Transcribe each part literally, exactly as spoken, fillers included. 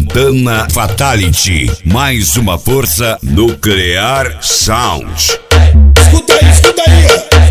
Montana Fatality, mais uma força nuclear sound. Escuta aí, escuta aí,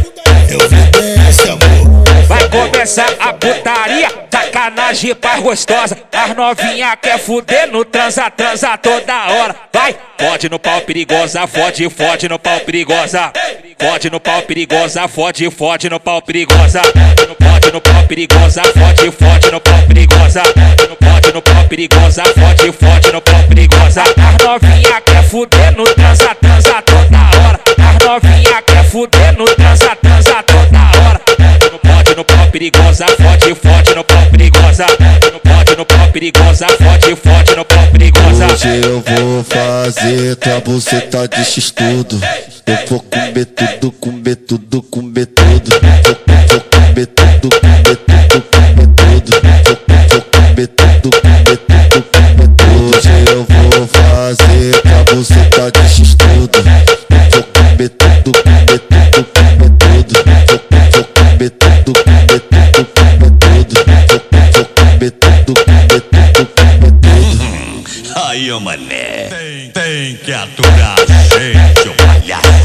ó. Eu vou desse, amor. Vai começar a putaria, sacanagem pra gostosa. As novinha quer fuder no transa, transa toda hora. Vai, fode no pau perigosa, fode, fode no pau perigosa. Fode no pau perigosa, fode, fode no pau perigosa. Fode no pau perigosa, fode, fode no pau perigosa. Fode no pau perigosa, fode, fode no pau perigosa. As novinha quer fuder no transa, transa toda hora. As novinha quer fuder no transa, transa toda hora. Fode no pau perigosa, fode, fode no pau perigosa. Fode no pau perigosa, fode, fode no pau perigosa. Hoje eu vou fazer tua buceta de x-tudo. Eu vou comer tudo, comer tudo, comer tudo. Vou, vou comer tudo, comer tudo, comer tudo. Vou, vou comer tudo, comer tudo, comer tudo. Hoje eu vou fazer tua buceta de x-tudo. Eu vou comer tudo, comer tudo, comer tudo. Vou, vou comer tudo, comer tudo, comer tudo. Vou, vou comer tudo, comer tudo, comer tudo. Aí, ô mané, tem, tem que aturar gente, ô palhaço.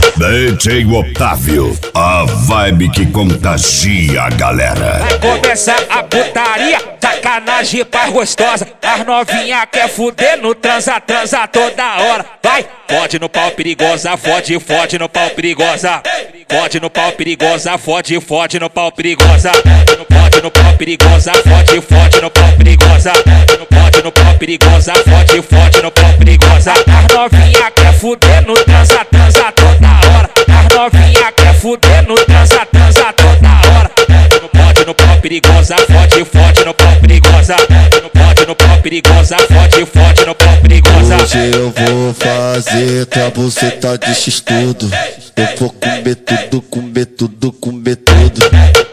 D J Otávio, a vibe que contagia a galera. Vai começar a putaria, sacanagem pra gostosa. As novinha quer fuder no transa, transa toda hora. Vai, fode no pau perigosa, fode, fode no pau perigosa. Fode no pau perigosa, fode, fode no pau perigosa. Fode no pau perigosa, fode, fode no pau perigosa. Fode no pau perigosa, fode, fode no pau perigosa. As novinha quer fuder no transa, transa toda hora. As novinha quer fuder no transa, transa toda hora. Fode no pau perigosa, fode, fode no pau perigosa. Fode no pau perigosa, fode, fode no pau perigosa. Hoje eu vou fazer tua buceta de x-tudo. Eu vou comer tudo, comer tudo, comer tudo.